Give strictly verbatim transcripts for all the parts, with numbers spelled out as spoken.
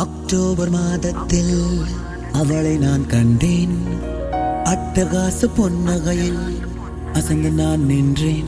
October மாதத்தில் அவளை நான் கண்டேன். அட்டகாச பொன்னகையில் அசைந்து நான் நின்றேன்.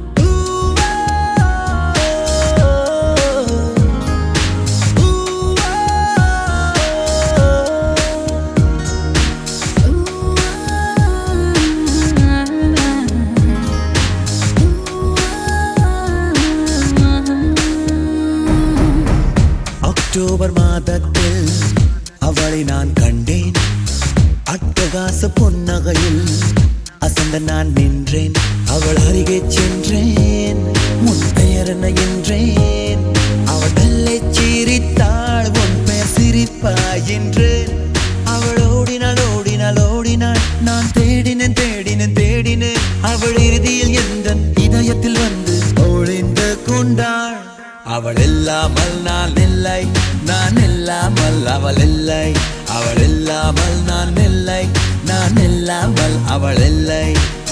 அக்டோபர் மாதத்தில் அவளை நான் கண்டேன். அட்டகாச பொன்னகையில் அசந்த நான் நின்றேன். அவள் அருகே சென்றேன். உன் பெயர் என்ன என்றேன். அவள் நல்லை சிரித்தாள். உன் பெயர் சிரிப்பா என்றேன். அவள் ஓடினாள் ஓடினாள் ஓடினாள். நான் தேடினேன் தேடினேன் தேடினேன். அவள் இறுதியில் எந்த இதயத்தில் வந்து ஒளிந்து கொண்டாள். அவள் இல்லாமல் நான் இல்லை, நான் இல்லாமல் அவள் இல்லை. அவள் இல்லாமல் நான் இல்லை, நான் இல்லாமல் அவள் இல்லை.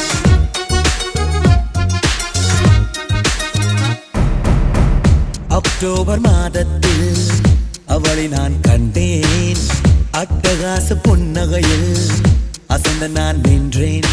அக்டோபர் மாதத்தில் அவளை நான் கண்டேன். அட்டகாச புன்னகையில் அசந்த நான் நின்றேன்.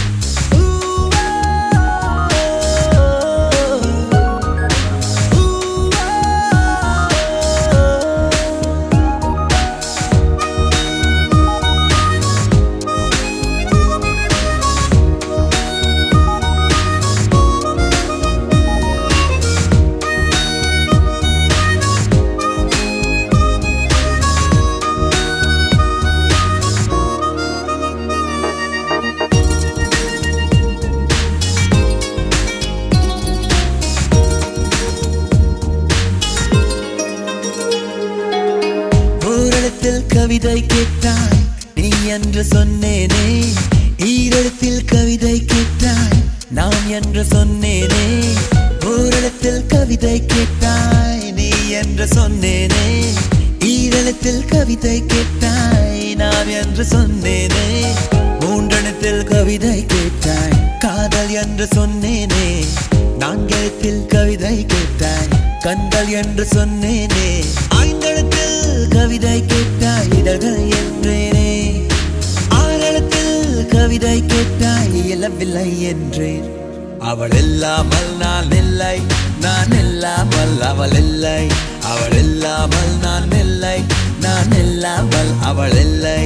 கவிதை கேட்டாய் நீ என்று சொன்னேனே. ஈரத்தில் கவிதை கேட்டாய் நான் என்று சொன்னேனே. ஓரிடத்தில் கவிதை கேட்டாய் நீ என்று சொன்னேனே. ஈரத்தில் கவிதை கேட்டாய் நான் என்று சொன்னேனே. மூன்றெழுத்தில் கவிதை கேட்டாய் காதல் என்று சொன்னேனே. நான்கெழுத்தில் கவிதை கேட்டாய் கண்கள் என்று சொன்னேனே. ஐந்தெழுத்தில் கவிதை கேட்டாய் இதழ்கள் என்றேனே. ஆறெழுத்தில் கவிதை கேட்டாய் இயலவில்லை என்றேன். அவள் இல்லாமல் நான் இல்லை, நான் இல்லாமல் அவள் இல்லை. அவள் இல்லாமல் நான் இல்லை, நான் இல்லாமல் அவள் இல்லை.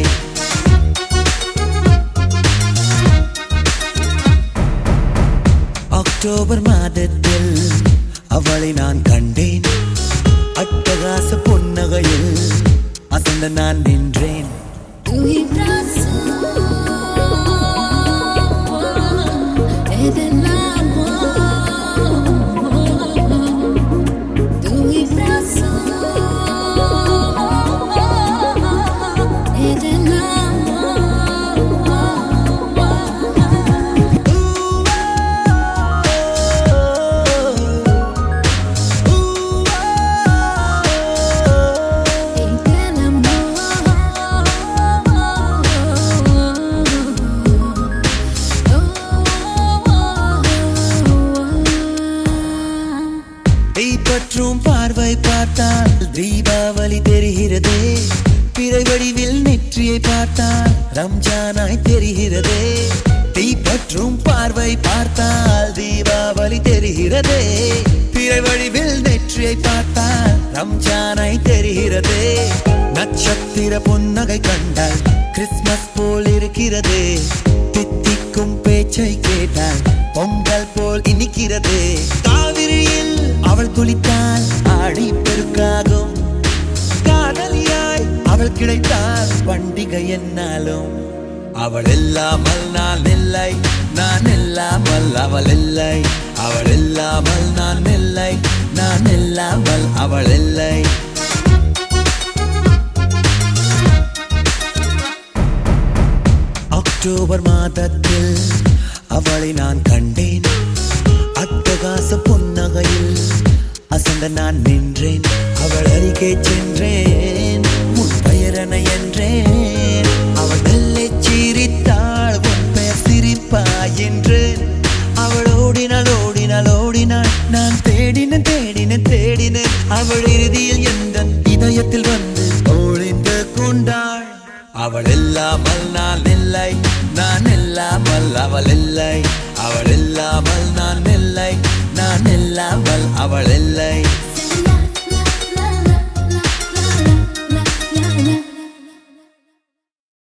அக்டோபர் மாதத்தில் அவளை நான் கண்டேன். அட்டகாச பொன்னகையில் அசந்த நான் நின்றேன். பற்றும் பார்வை பார்த்தால் தீபாவளி தெரிகிறதே. பிறை வடிவில் நெற்றியை பார்த்தால் ரம்ஜானாய் தெரிகிறதே. தீ பற்றும் பார்வை பார்த்தால் தீபாவளி தெரிகிறதே. பிறை வடிவில் நெற்றியை பார்த்தால் ரம்ஜானாய் தெரிகிறதே. நட்சத்திர புன்னகை கண்டால் கிறிஸ்துமஸ் போல் இருக்கிறதே. தித்திக்கும் பேச்சை கேட்டால் பொங்கல் போல் இனிக்கிறதே. காவிரியில் அவள் குளித்தால் ஆடி பெருக்காகும். காதலியாய் அவள் கிடைத்தால் பண்டிகை என்னாலும். அவள் இல்லாமல் நான் இல்லை, நான் இல்லாமல் அவள் இல்லை. அவள் இல்லாமல் நான் இல்லை, நான் இல்லாமல் அவள் இல்லை. அக்டோபர் மாதத்தில் அவளை நான் கண்டேன். அட்டகாச பொன்னகையில் அசந்த நான் நின்றேன். அவள் அருகே சென்றேன். உன் பெயர் என்ன என்றேன். அவள் நல்லை சிரித்தாள். உன் பெயர் சிரிப்பா என்றேன். அவள் ஓடினாள் ஓடினாள் ஓடினாள். நான் தேடினேன் தேடினேன் தேடினேன். அவள் இறுதியில் எந்த இதயத்தில் வந்து ஓடினாள். அவள் இல்லை, அவள் இல்லாமல் நான் இல்லை, நான் இல்லாமல் அவள் இல்லை.